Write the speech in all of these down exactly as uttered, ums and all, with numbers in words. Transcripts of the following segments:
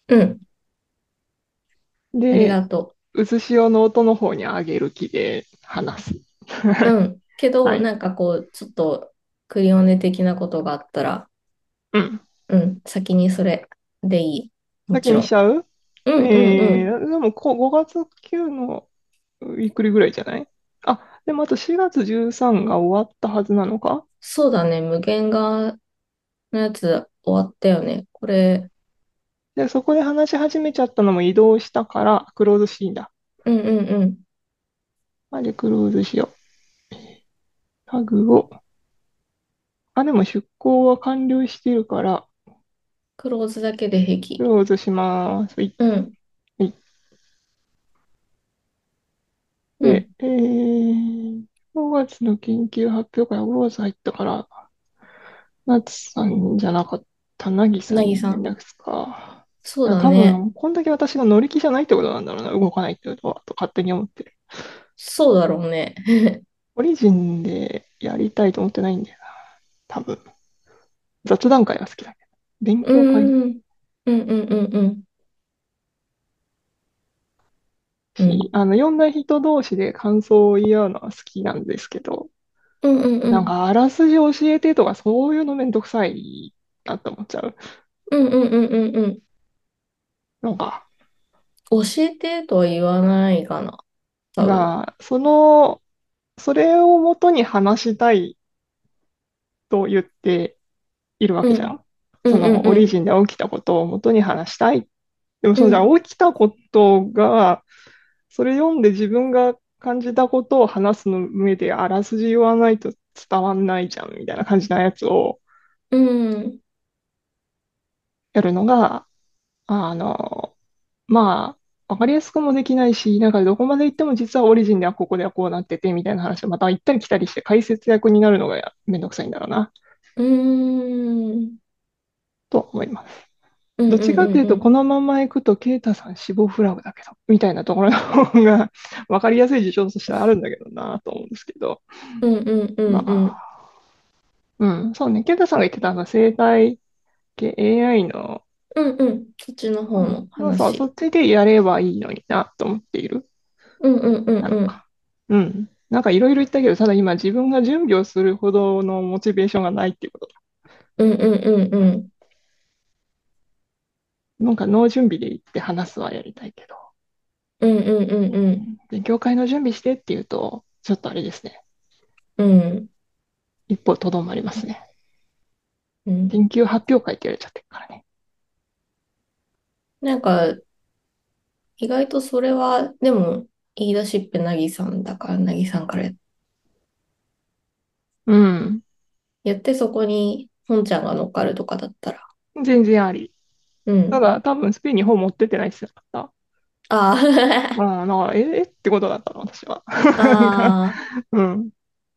うん。ありで、 がとうずしおの音の方に上げる気で話す。 う。うん。けど、 はい。 なんかこう、ちょっとクリオネ的なことがあったら、 うん。 うん、先にそれでいい。も先ちろん。 にしちゃう？ うんうんうん。 えー、でもこごがつきゅうのウィークリーぐらいじゃない？あ、でもあとしがつじゅうさんが終わったはずなのか？ そうだね。無限がのやつ終わったよね。これ、 で、そこで話し始めちゃったのも移動したから、クローズシーンだ。 うんうんうん。 あれ、クローズしよう。タグを。あ、でも出稿は完了しているから、 クローズだけで平気。 クローズします。はい。 うん。 はい。で、 うん。 えー、ごがつの研究発表会はごがつ入ったから、夏さんじゃなかった、なぎさんなぎさん。 に連絡すか。 そういやだね。 多分、こんだけ私が乗り気じゃないってことなんだろうな。動かないってことは、と勝手に思ってる。 そうだろうね。 オリジンでやりたいと思ってないんだよな。多分。雑談会は好きだけど。勉う強会ーん。うんうんうんうん。うん。 し、あの、読んだ人同士で感想を言い合うのは好きなんですけど、 うんうんうん。 なんか、あらすじ教えてとか、そういうのめんどくさいなって思っちゃう。 うんうんうんうんうん。 なんか、 教えてとは言わないかな。多分。 が、その、それをもとに話したいと言っているわうん。 けじゃん。 うんうんそのオうん。 リジンで起きたことをもとに話したい。でもそのじゃうん。 あ起きたことが、それ読んで自分が感じたことを話すの上であらすじ言わないと伝わんないじゃんみたいな感じなやつをうん。 やるのが、あの、まあ、わかりやすくもできないし、なんかどこまで行っても実はオリジンではここではこうなっててみたいな話をまた行ったり来たりして解説役になるのがめんどくさいんだろうな、 うーん。 と思います。どっちうんうんかっていうと、 うんうん。 このまま行くと、ケイタさん死亡フラグだけど、みたいなところの方が分かりやすい事象としてはあるんだけどなと思うんですけど、 うんうんうんうん。 まあ、うん、そうね、ケイタさんが言ってたあの生態系 エーアイ の、 うんうん。そっちのうん、 方のまあそう、そ話。 っちでやればいいのになと思っている。 うんうんうんうん。 なのか。うん。なんかいろいろ言ったけど、ただ今自分が準備をするほどのモチベーションがないっていうことだ。 うんうんうんうん。 なんかノー準備で行って話すはやりたいけど、 うんうんうんうん。 勉強会の準備してって言うと、ちょっとあれですね。 うん。 一歩とどまりますね。 うん。 研究発表会って言われちゃってるからね。 なんか、意外とそれは、でも、言い出しっぺなぎさんだから、なぎさんからうん。 やって、そこに本ちゃんが乗っかるとかだったら。 全然あり。 うん。 ただ、多分スペインに本持ってってないって言ってなかった。 あああ、なんか、ええってことだったの、私は。 あ、 なんか、 ああ、 うん。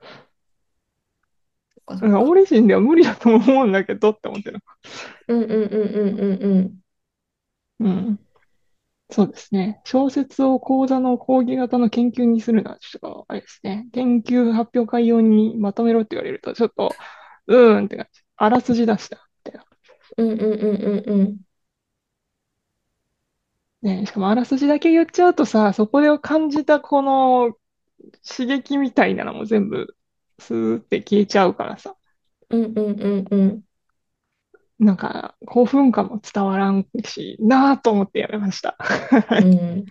そっかそなんかオっか。 リジンでは無理だと思うんだけどって思ってる。 うんうんうんうんうんうん。 うん。そうですね。小説を講座の講義型の研究にするのは、ちょっと、あれですね。研究発表会用にまとめろって言われると、ちょっと、うーんって感じ。あらすじ出した。みたいな。 うんうんうんうんうん。 ね、しかもあらすじだけ言っちゃうとさ、そこで感じたこの刺激みたいなのも全部、スーって消えちゃうからさ。 うんうんうんうん。 なんか、興奮感も伝わらんし、なぁと思ってやめました。 うん。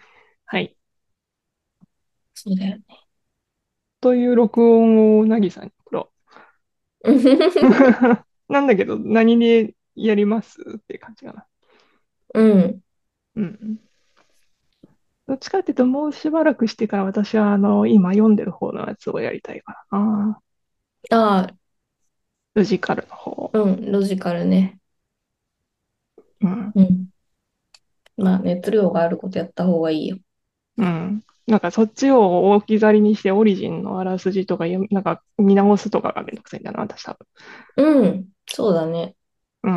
はい。 そうだよね。 という録音をなぎさんに送ろう。なんだけど、何でやりますっていう感じかな。 うん。 うん。どっちかっていうと、もうしばらくしてから私は、あの、今読んでる方のやつをやりたいからな。 ああ、 ロジカルの方。 うん。ロジカルね。 うん。 うん。まあ、熱量があることやった方がいいよ。 うん。なんかそっちを置き去りにして、オリジンのあらすじとか読み、なんか見直すとかがめんどくさいんだな、私多分。 うん。そうだね。 うん。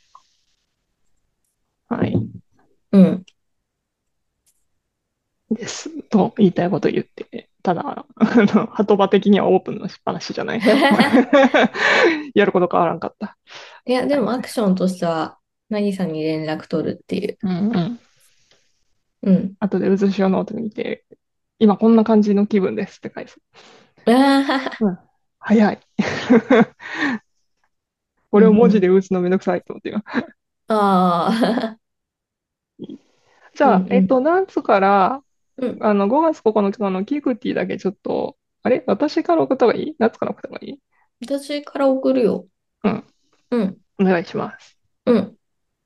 はい。 うん。 です。と言いたいこと言って、ただ、あの、鳩場的にはオープンのしっぱなしじゃない。やること変わらんかった。 いや、ではい。 もアクションとしては、 なぎさんに連絡取るっていう。 うんうん。 うん。 後で渦潮ノート見て、今こんな感じの気分ですって返す。 ああ、 うん。早い。これを文字うんうん。 で打つのめんどくさいと思って今。 ああ、 じゃあ、 うんうん。 えっと、夏から、 うん。 あの、ごがつここのかののキクティだけちょっと、あれ私から送った方がいい夏から送った方がいい？ 私から送るよ。 うん。 うん。 お願いします。 うん。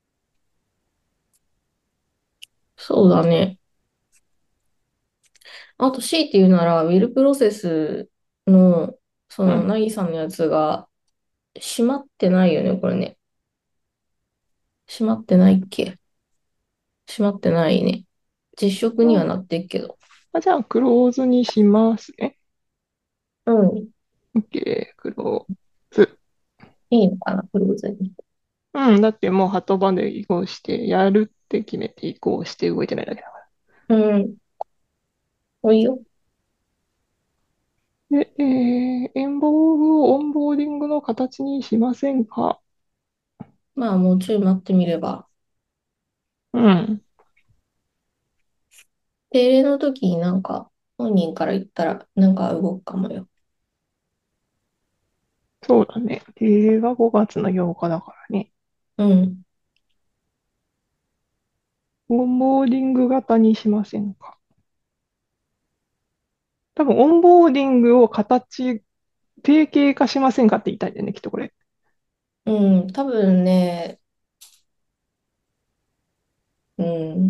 そうだね。あと、強いて言うなら、ウィルプロセスの、その、 うん。 なぎさんのやつが、閉まってないよね、これね。閉まってないっけ？閉まってないね。実食にはなってっけど。 あ、じゃあ、クローズにしますね。 うん。 OK、クローズ。 いいのかな、クルーズに。 うん、だってもうハトバで移行して、やるって決めて移行して動いてないだけだかうん。いいよ。 ら。で、えー、エンボーグをオンボーディングの形にしませんか？ まあ、もうちょい待ってみれば。 うん、 定例の時になんか、本人から言ったら、なんか動くかもよ。 そうだね。定がごがつのようかだからね。 うん。 オンボーディング型にしませんか？多分、オンボーディングを形、定型化しませんかって言いたいんだよね、きっとこれ。 うん。多分ね、うん。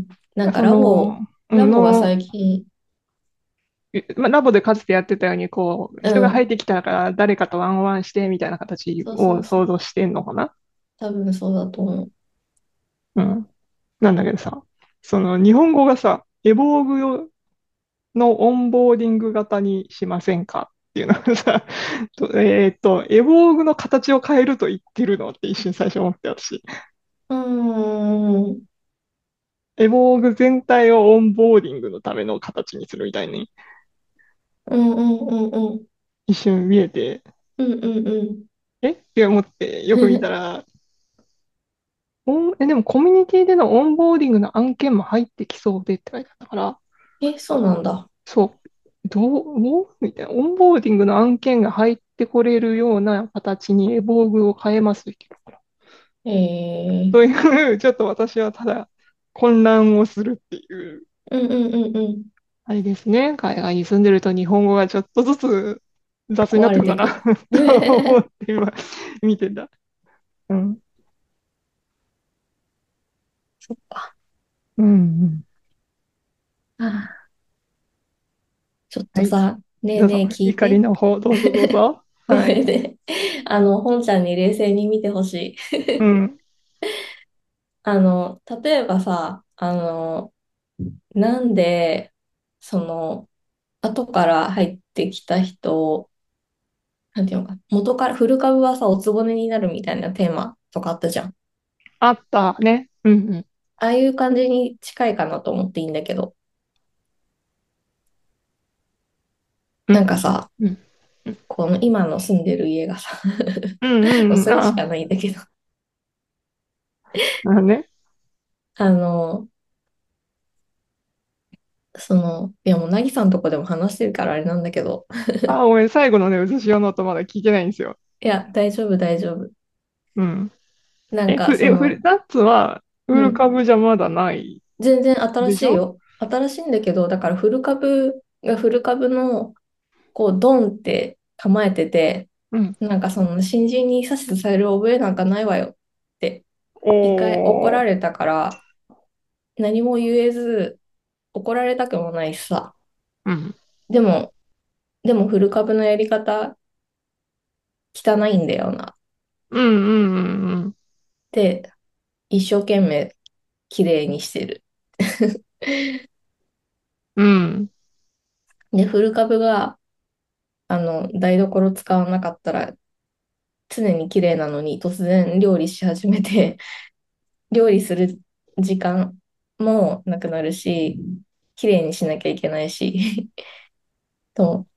なんかそラボ、 の、 ラボがの、 最近、 まあ、ラボでかつてやってたように、こう、 う人が入っん。 てきたから誰かとワンワンしてみたいな形そうそをうそう。 想像してんのかな。 多分そうだと思う。 うん。なんだけどさ、その日本語がさ、エボーグ用のオンボーディング型にしませんかっていうのはさ、とえーっと、エボーグの形を変えると言ってるのって一瞬最初思って私。 うーん。 エボーグ全体をオンボーディングのための形にするみたいにうんうんうんうん。 一瞬見えて、 うんうんうん。 えって思ってよく見たら、おんえ、でもコミュニティでのオンボーディングの案件も入ってきそうでって書いてあったから、 え、そうなんだ。 そう、どう、どうみたいな、オンボーディングの案件が入ってこれるような形にエボーグを変えますって言うから。 えー。 という、ちょっと私はただ混乱をするっていう、 うんうんうんうん。 あれですね。海外に住んでると日本語がちょっとずつ雑になっ壊てくんだなれてく。 と思って今見てた。うん。 そっか。 うんうん。 ああ、ちょっはい。 とさ、ねえどうぞ、 ねえ聞い怒りて。 の方、どうぞどうぞ。 こはい。 れで、あの、本ちゃんに冷静に見てほしい。 うん。 あの、例えばさ、あの、なんで、その、後から入ってきた人、なんていうのか、元から、古株はさ、おつぼねになるみたいなテーマとかあったじゃん。 あったね。うんうん。 ああいう感じに近いかなと思っていいんだけど、なんうんかさ、 うん。うんこの今の住んでる家がさ、 うんうんうん。 もうそれしかあないんだけど、 あ、ね。 あの、その、いやもう、なぎさんとこでも話してるからあれなんだけど、 あ、ごめん、最後のね、渦潮の音まだ聞いてないんですよ。 いや、大丈夫、大丈夫。 うん。え、ふ、 なんか、そえ、フの、 ル、ナッツは、ウールうん、 株じゃまだない全然新でしょ？ しいよ。新しいんだけど、だから古株が古株の、こう、ドンって構えてて、 うん。 なんかその新人に指図される覚えなんかないわよって一回怒おー。 られたから何も言えず怒られたくもないしさ。 うん。 でも、でも古株のやり方汚いんだよなっうんうんうんうん。 て一生懸命綺麗にしてる。 うん。 で、古株があの台所使わなかったら常に綺麗なのに突然料理し始めて料理する時間もなくなるし、綺麗にしなきゃいけないしと思って、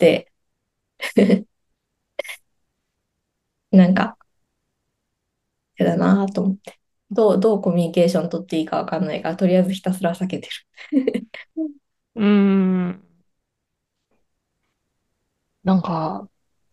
なんか、やだなぁと思って。 どう、どうコミュニケーション取っていいかわかんないから、とりあえずひたすら避けてる。 うーん。なんか、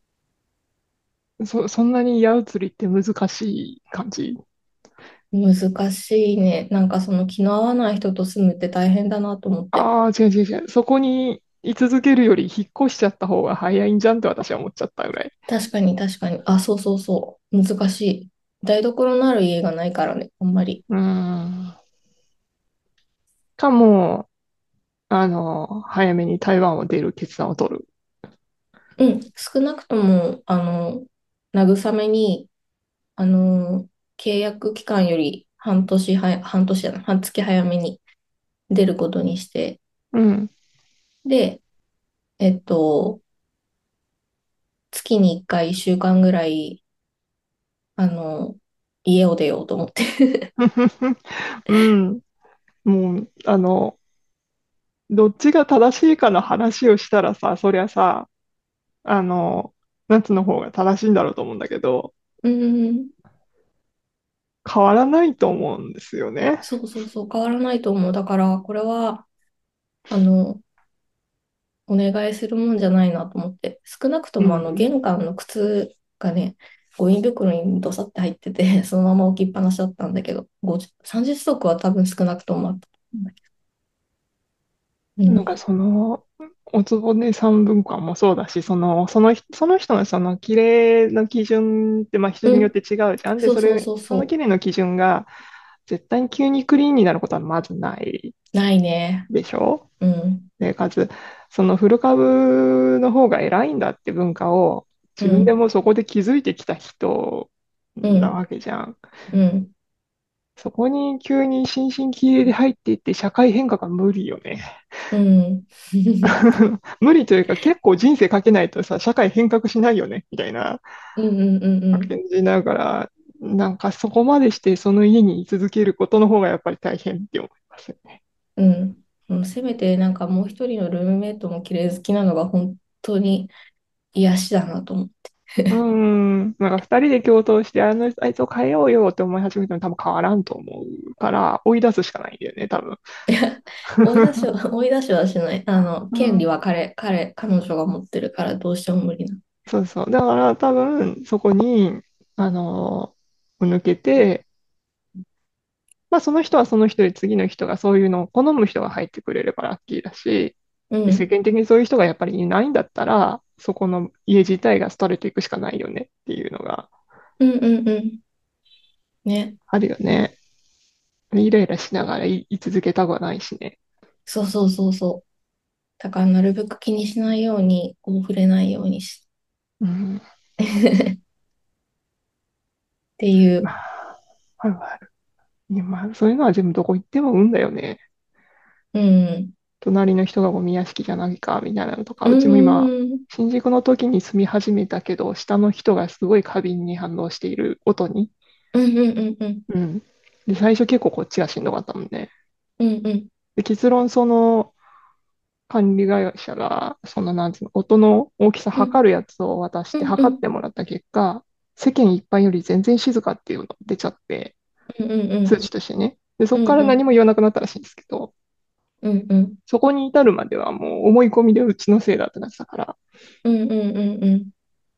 そ、そんなに矢移りって難しい感じ？ 難しいね。なんかその気の合わない人と住むって大変だなと思って。 ああー、違う違う違う。そこに居続けるより引っ越しちゃった方が早いんじゃんって私は思っちゃったぐらい。 確かに確かに。あ、そうそうそう。難しい。台所のある家がないからね、あんまり。 うーん。かも、あの、早めに台湾を出る決断を取る。 うん。少なくとも、あの、慰めに、あの、契約期間より半年は、半年じゃない、半月早めに出ることにして、 うん。 で、えっと、月にいっかいいっしゅうかんぐらい、あの、家を出ようと思って。 うん。もう、あの、どっちが正しいかの話をしたらさ、そりゃさ、あの、夏の方が正しいんだろうと思うんだけど、 うん。 変わらないと思うんですよね。 そうそうそう、変わらないと思う。だから、これは、あの、お願いするもんじゃないなと思って、少なくともあのうん。 玄関の靴がね、ゴミ袋にどさって入ってて、そのまま置きっぱなしだったんだけど、ごじゅう、さんじゅっ足は多分少なくともあったと思うんだけど。うん、 なんかその、おつぼねさんぶんかんもそうだし、その、その人、その人のその綺麗の基準って、まあ人うん、 によって違うじゃん。で、 そうそうそれ、 そうそその綺麗の基準が絶対に急にクリーンになることはまずないう。ないね。 でしょ？ うん、 で、かつ、その古株の方が偉いんだって文化を自分でうん、 もそこで気づいてきた人うん、 なわけじゃん。 うん、 そこに急に新進気鋭で入っていって社会変革が無理よね。 うん。 無理というか結構人生かけないとさ、社会変革しないよね、みたいなうんうんうんうん。 感じながら、なんかそこまでしてその家に居続けることの方がやっぱり大変って思いますよね。 うん。もうせめてなんかもう一人のルームメイトも綺麗好きなのが本当に癒しだなと思って。 うーん、なんか二人で共闘して、あの、あいつを変えようよって思い始めても多分変わらんと思うから、追い出すしかないんだよね、多分。 追い出しは、追い出しはしない。あの、権利うん、 は彼、彼、彼女が持ってるからどうしても無理な。 そうそう。だから多分、そこに、あの、抜けて、まあその人はその人で次の人がそういうのを好む人が入ってくれればラッキーだし、で世うん。 間的にそういう人がやっぱりいないんだったら、そこの家自体が廃れていくしかないよねっていうのがうんうんうん。ね。 あるよね。イライラしながらい、居続けたくはないしね。 そうそうそうそう。だからなるべく気にしないように、こう触れないようにし。 うん。 っていう。 まあ、あるある。いやまあ、そういうのは全部どこ行っても運だよね。 うん。 隣の人がゴミ屋敷じゃないか、みたいなのとか、 ううちも今、 ん。 新宿の時に住み始めたけど、下の人がすごい過敏に反応している音に。 うんうんうんうん。 うん。で、最初結構こっちがしんどかったもんね。 うんうん。 で、結論、その管理会社が、その、なんつうの、音の大きさうん測るやつを渡しうてんうん測ってもらった結果、世間一般より全然静かっていうのが出ちゃって、 うんうんう数ん値としてね。で、そこからうんうん何も言わなくなったらしいんですけど、 うんうんそこに至るまではもう思い込みでうちのせいだってなってたから、 うんうんうんうん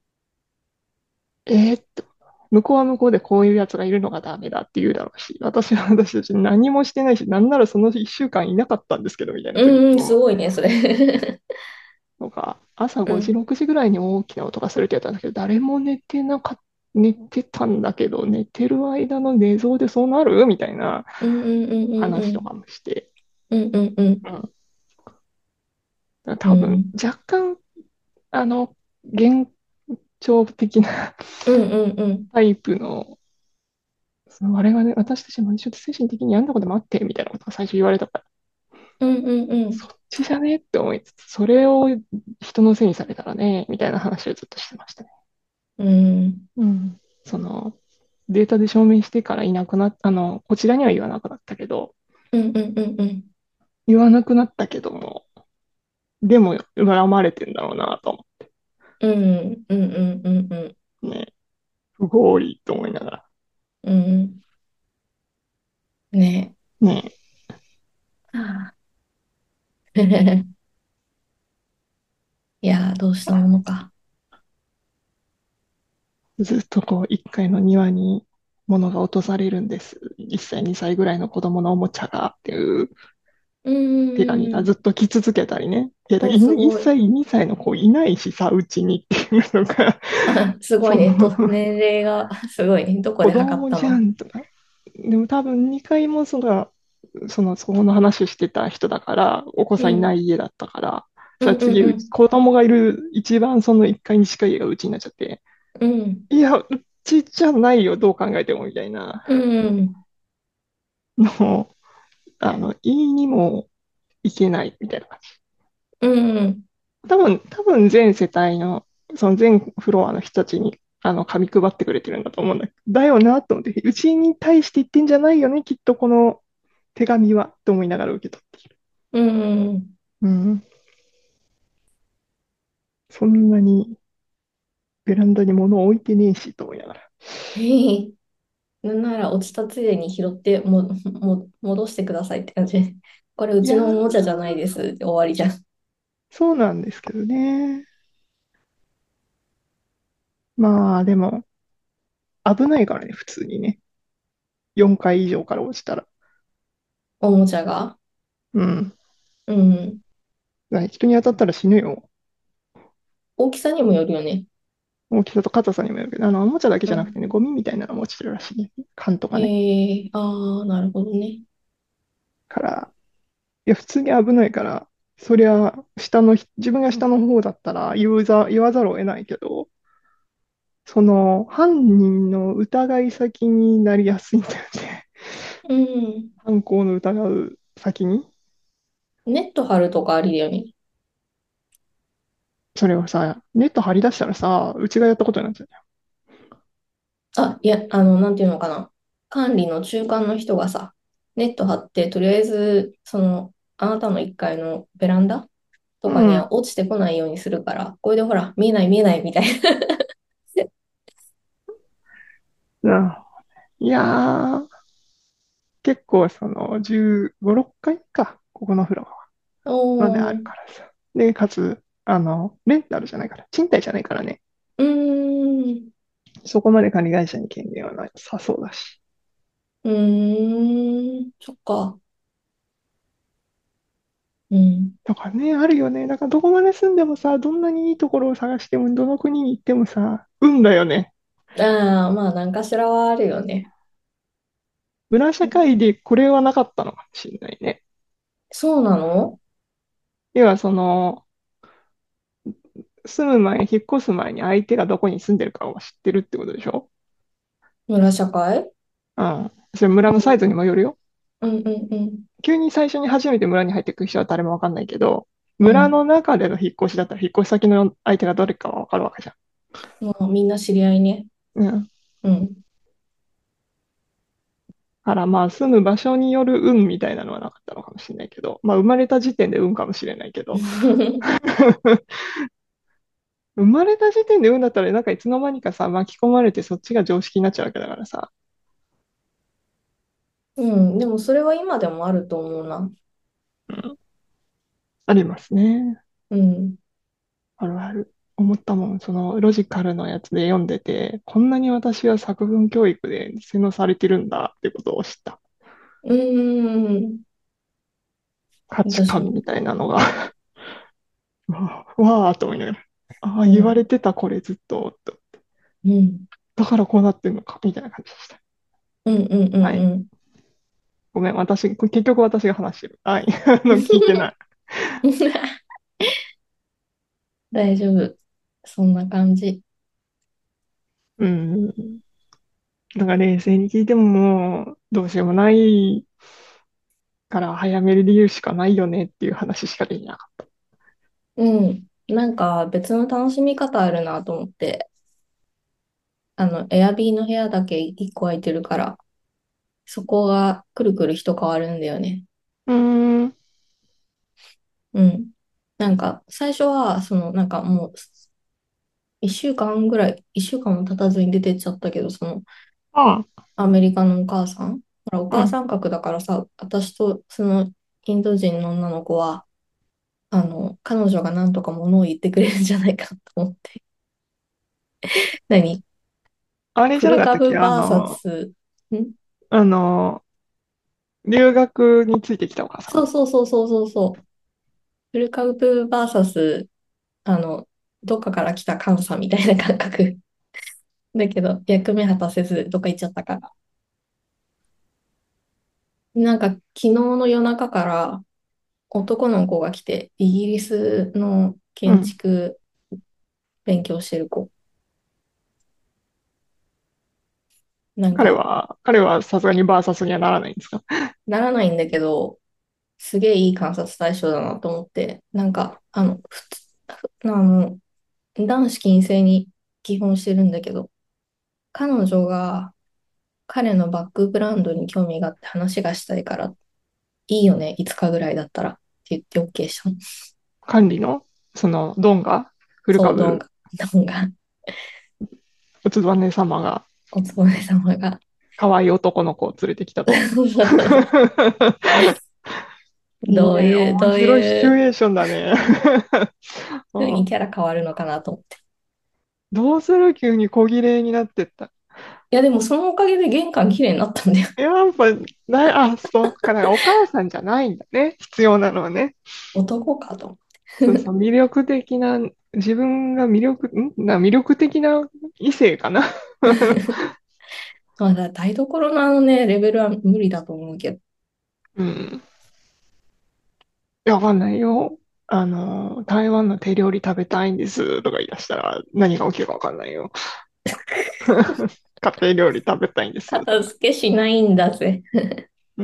えーっと、向こうは向こうでこういうやつがいるのがダメだって言うだろうし、私は私たち何もしてないし、なんならそのいっしゅうかんいなかったんですけど、みたいなこと言ううんうん、すと、 ごいね、それ。 とか、朝ごじ、 うんろくじぐらいに大きな音がするってやったんだけど、誰も寝てなかった。寝てたんだけど、寝てる間の寝相でそうなるみたいなうんうんうんうんうん話とかもして、 うんうんうんうん、多分、 うん若干、あの、幻聴的なうんうんうんタイプの、その我々、私たちもちょっと精神的に病んだこともあって、みたいなことが最初言われたから、 うんうんうんそっちじゃねって思いつつ、それを人のせいにされたらね、みたいな話をずっとしてましたね。 うんうん。その、データで証明してからいなくなった、あの、こちらには言わなくなったけど、 うんうんうんうん言わなくなったけども、でも恨まれてんだろうなと思うんうんうんうんってね、不合理と思いながら。 うんねねえ。はあいやー、どうしたものか。 え、ずっとこう、一階の庭に物が落とされるんです。いっさい、にさいぐらいの子供のおもちゃがっていううーん。 手紙がずっと来続けたりね。いや、だお、 から1 すごい。 歳、にさいの子いないしさ、うちにっていうのが、 あ、すごそのいね。と、年齢がすごいね。どこ子で測っ供じゃたの？ んとか。でも多分にかいもその、その、そこの話してた人だから、お子さんいなうん。 い家だったから、 うん、うん、 さあ次、うちうん。 子供がいる一番そのいっかいに近い家がうちになっちゃって、 うん。 いや、うちじゃないよ、どう考えてもみたいなうん。 のを、あの、言いにもいけないみたいな感じ。 うん。 多分、多分全世帯の、その全フロアの人たちに、あの、紙配ってくれてるんだと思うんだ。だよなと思って、うちに対して言ってんじゃないよね、きっとこの手紙は、と思いながら受け取っている。 うん。 うん。そんなにベランダに物を置いてねえし、と思いながら。 へえ。なんなら落ちたついでに拾っても、も、戻してくださいって感じ。これういやー、 ちのおもちゃじゃないですって終わりじゃん。 そうなんですけどね。まあ、でも、危ないからね、普通にね。よんかい以上から落ちたら。 おもちゃが。 うん。 うん。 人に当たったら死ぬよ。 大きさにもよるよね。 大きさと硬さにもよるけど、あの、おもちゃだけうん。 じゃなくてね、ゴミみたいなのも落ちてるらしいね。缶とかね。 へえ。ああ、なるほどね。 から、いや、普通に危ないから、そりゃ、下の、自分が下の方だったら言うざ、言わざるを得ないけど、その、犯人の疑い先になりやすいんだよね。 うん。 犯行の疑う先に。 ネット張るとかありだよね。 それをさ、ネット張り出したらさ、うちがやったことになっちゃうじあ、いや、あの、なんていうのかな。管理の中間の人がさ、ネット張って、とりあえず、その、あなたのいっかいのベランダゃん。 とかにうん。 は落ちてこないようにするから、これでほら、見えない見えないみたいな。 うんいやー、結構その、じゅうご、ろっかいか、ここのフロアまであおー、 るからさ。で、かつ、あの、レンタルじゃないから、賃貸じゃないからね。 うーん、 そこまで管理会社に権限はないさそうだし。 うーん、そっか。うん。 とかね、あるよね。だからどこまで住んでもさ、どんなにいいところを探しても、どの国に行ってもさ、運だよね。 ああ、まあ、何かしらはあるよね。 裏社会でこれはなかったのかもしれないね。 そうなの？ 要はその、住む前、引っ越す前に相手がどこに住んでるかを知ってるってことでしょ？ 村社会？ うん。それ村のサイズにもよるよ。 うんうんうん急に最初に初めて村に入ってくる人は誰もわかんないけど、 うん。 村の中での引っ越しだったら引っ越し先の相手がどれかはわかるわけじゃもうみんな知り合いね。 ん。うん。 うん。 からまあ住む場所による運みたいなのはなかったのかもしれないけど、まあ生まれた時点で運かもしれないけど、生まれた時点で運だったらなんかいつの間にかさ、巻き込まれてそっちが常識になっちゃうわけだからさ。 うん、でもそれは今でもあると思うな。 うん。ありますね。 うん。 あるある。思ったもん。そのロジカルのやつで読んでて、こんなに私は作文教育で洗脳されてるんだってことを知った。 うーん。 価値私も。 観みたいなのがわあ、わーと思いながら、ああ、言われうん。 てたこれずっと、とうん。 だからこうなってんのか、みたいな感じでした。 うんうんうはい。 んうん。 ごめん、私、結局私が話してる。はい。あの、聞いてない。 大丈夫。そんな感じ。 うん。だから冷静に聞いてももう、どうしようもないから早める理由しかないよねっていう話しかできなかっうん。なんか別の楽しみ方あるなと思って、あの、エアビーの部屋だけいっこ空いてるから、そこがくるくる人変わるんだよね。 た。うーん。 うん。なんか最初は、その、なんかもう、いっしゅうかんぐらい、いっしゅうかんも経たずに出てっちゃったけど、その、 ああ、 アメリカのお母さん。 ほら、おうん。 母さん格だからさ、私とそのインド人の女の子は、あの、彼女が何とか物を言ってくれるんじゃないかと思って。何あれじゃなフルかったっけあ株バーサの、 ス、んあの、留学についてきたお母さそうん。 そうそうそうそうそう。フル株バーサス、あの、どっかから来た監査みたいな感覚。だけど、役目果たせず、どっか行っちゃったから。なんか、昨日の夜中から男の子が来て、イギリスの建うん。 築勉強してる子。なんか、 彼は、彼はさすがにバーサスにはならないんですか？ ならないんだけど、すげえいい観察対象だなと思って、なんか、あの、普通、あの、男子禁制に基本してるんだけど、彼女が彼のバックグラウンドに興味があって話がしたいから、いいよね、いつかぐらいだったらって言って OK したの。 管理の、その、ドンが、古そう、どん株、 が、どんが、 おつばね様が、 おつぼね様が。 可愛い男の子を連れてきたと。いいね。 どういう、どう面白いシチュいうエーションだね。 風にうん。 キャラ変わるのかなと思って。 どうする急に小綺麗になってった。 いや、でもそのおかげで玄関綺麗になったんだよ。 やっぱ、な、あ、そうかな。お母さんじゃないんだね。必要なのはね。 男かと。 そうそう、魅力的な、自分が魅力、んな、魅力的な異性かな。 まだ台所のあのね、レベルは無理だと思うけど。 うん。いや、わかんないよ。あの、台湾の手料理食べたいんですとか言い出したら何が起きるかわかんないよ。家庭料理食べたいんですとか。 片付けしないんだぜ。 うん。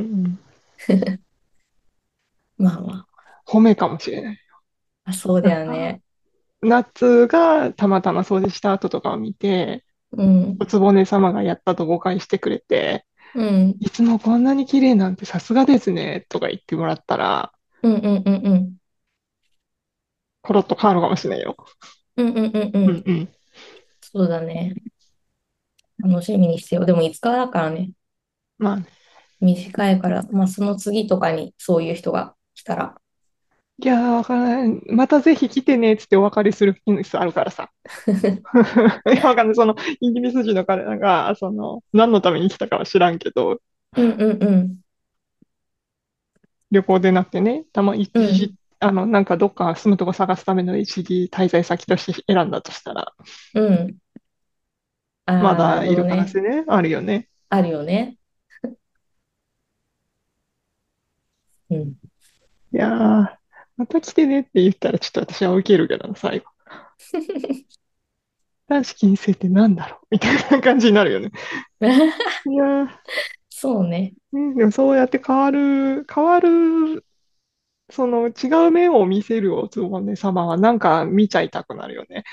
まあま褒めかもしれない。 あ、そうだなんか、 よね。 夏がたまたま掃除した後とかを見て、 うん。 おつぼね様がやったと誤解してくれて、 うん。 いつもこんなに綺麗なんてさすがですね、とか言ってもらったら、 うんうんうんうん。 コロッと変わるかもしれないよ。 うんうんうんうん。 うんうん。 そうだね。楽しみにしてよ。でもいつかだからね。 まあね、 短いから、まあその次とかにそういう人が来たら。 いやー、わからない。またぜひ来てね、つってお別れするケースあるからさ。いや、わかんない。その、イギリス人の彼らが、その、何のために来たかは知らんけど、 うんうんうん。 旅行でなくてね、たま一時、 うん。 あの、なんかどっか住むとこ探すための一時滞在先として選んだとしたら、 うん。 まああ、なるだいる可能ほどね。 性ね、あるよね。 あるよね。うん。 いやー、また来てねって言ったらちょっと私は受けるけどな、最後。男子禁制ってなんだろうみたいな感じになるよね。いやー、 そうね。 ねでもそうやって変わる、変わる、その違う面を見せるおつぼね様はなんか見ちゃいたくなるよね。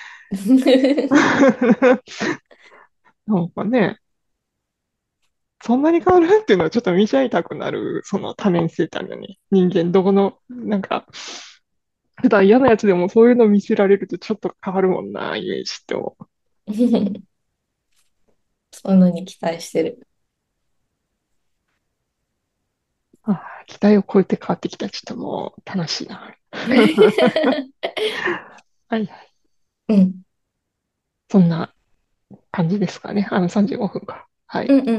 なんかね、そんなに変わるっていうのはちょっと見ちゃいたくなる、その多面性だよね。人間、どこの、なんか、普段嫌なやつでもそういうの見せられるとちょっと変わるもんな、イメージって思う。 そういうのに期待してる。 ああ、期待を超えて変わってきた。ちょっともう楽しいな。はい。 うん。 そんな感じですかね。あのさんじゅうごふんか。はい。 うんうん。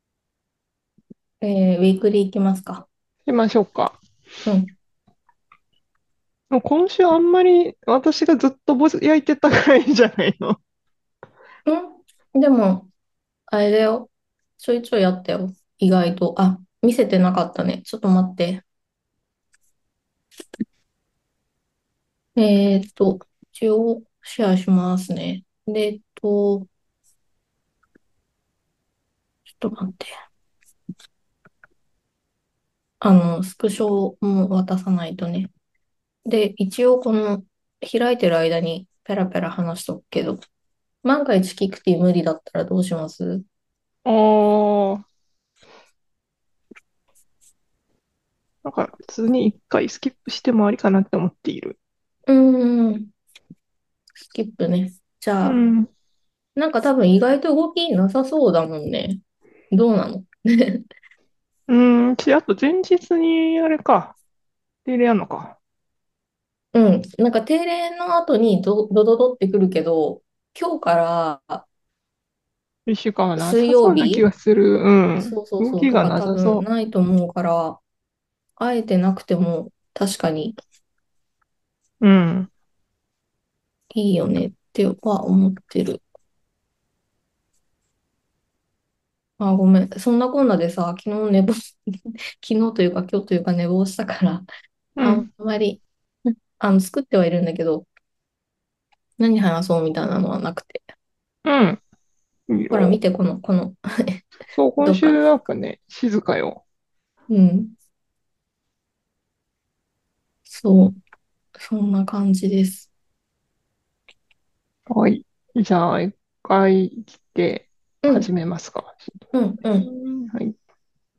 えー、ウィークリー行きますか。 行きましょうか。 うん。 もう今週あんまり私がずっとぼ焼いてたぐらいじゃないの。 うん。でも、あれだよ。ちょいちょいやったよ。意外と。あ、見せてなかったね。ちょっと待って。えーっと、一応シェアしますね。で、えっと、ちょっと待って。あの、スクショも渡さないとね。で、一応この開いてる間にペラペラ話しとくけど、万が一聞くて無理だったらどうします？ ああ、なんか普通に一回スキップしてもありかなって思っている。 うーん、スキップね。じゃあ、 うん。 なんか多分意外と動きなさそうだもんね。どうなの？ うーん、し、あと前日に、あれか、定例やんのか。 うん。なんか定例の後にドドドドってくるけど、今日から一週間はな水さそうな気曜日、 がする。うん。 そうそう動きがそうとか多なさそ分ないと思うから、あえてなくても確かにう。うん。 いいよねっては思ってる。あ、ごめん。そんなこんなでさ、昨日寝坊、昨日というか今日というか寝坊したから、あんうん。 まり、あの、作ってはいるんだけど、何話そうみたいなのはなくて。 うん。いいよ。 ほら見て、この、この、 そう、今どっか、 週なんかね、静かよ。 うん、そう、そんな感じです。 はい。じゃあ、一回切ってうん、 始めますか。 うん、うん。 はい。